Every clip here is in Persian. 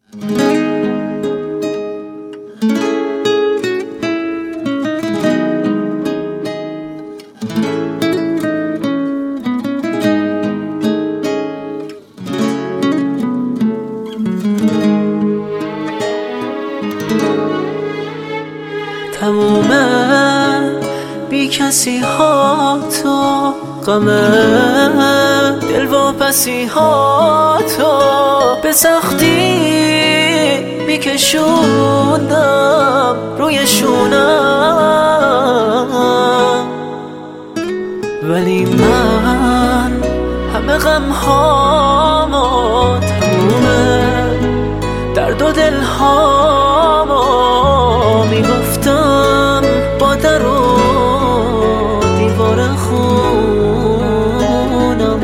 تمومه بی کسی ها تو، غمه دل واپسی ها تو به سختی میکشوندم روی شونم، ولی من همه غم هامو تمومه، درد و دل هامو میگفتم با در و دیوار خونم.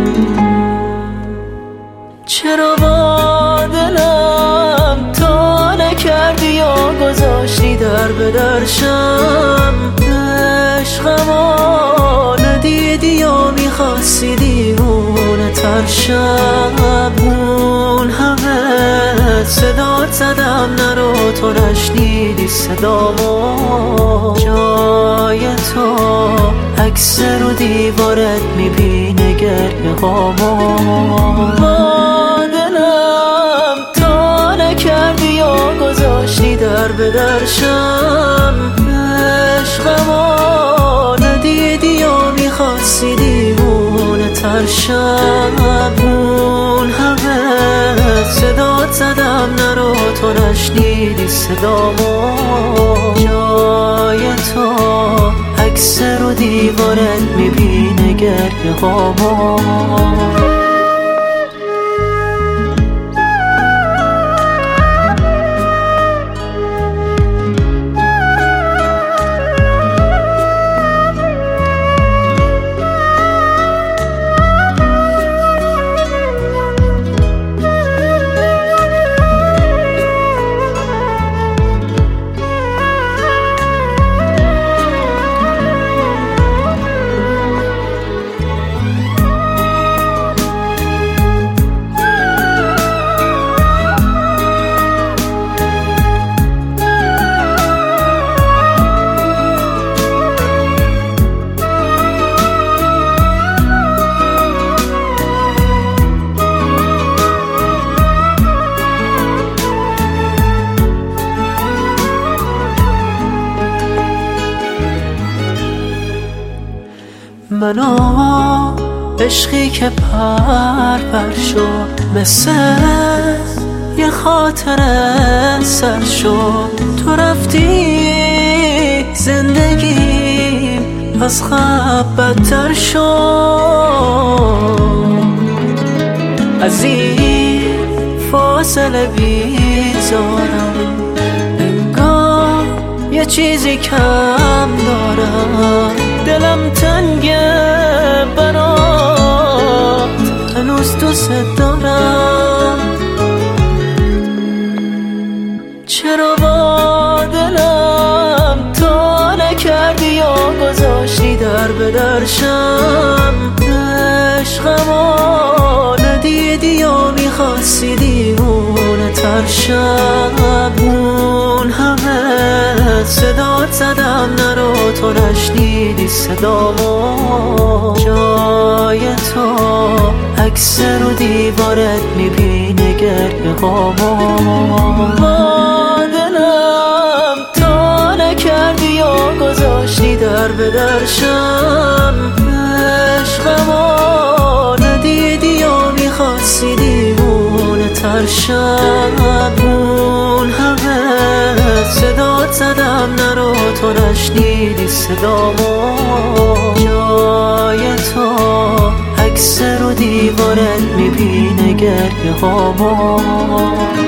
چرا با دلم تا نکردی یا گذاشتی در به درشم، عشقمو ندیدی یا میخواستی دیوونه ترشم. اون همه صدات زدم نرو تو نشنیدی صدامو، جای تو عکس رو دیوارت میبینه گریه هامو. با دلم تا نکردی یا گذاشتی در به درشم، عشقمو ندیدی یا میخواستی دیوونه ترشم. اون همه صدات زدم نرو تو نشنیدی صدامو، جای تو عکس رو دیوارت میبینه گریه هامو. منو عشقی که پر شد، مثل یه خاطره سر شد. تو رفتی زندگی از خواب بدتر شد، از این فاصله بیزارم، انگار یه چیزی کم دارم. دلم تنگه برات، هنوز دوست دارم. چرا با دلم تا نکردی یا گذاشتی در به درشم، عشقمو ندیدی یا میخواستی دیوونه ترشم. اون همه صدات زدم نرو تو نشنیدی صدامو، جای تو عکس رو دیوارت میبینه گریه هامو. با دلم تا نکردی یا گذاشتی در به درشم، عشقمو ندیدی یا میخواستی دیوونه ترشم. اون همه صدات زدم نرو تو نشنیدی صدامو، جای تو عکس رو دیوارت میبینه گریه هامو.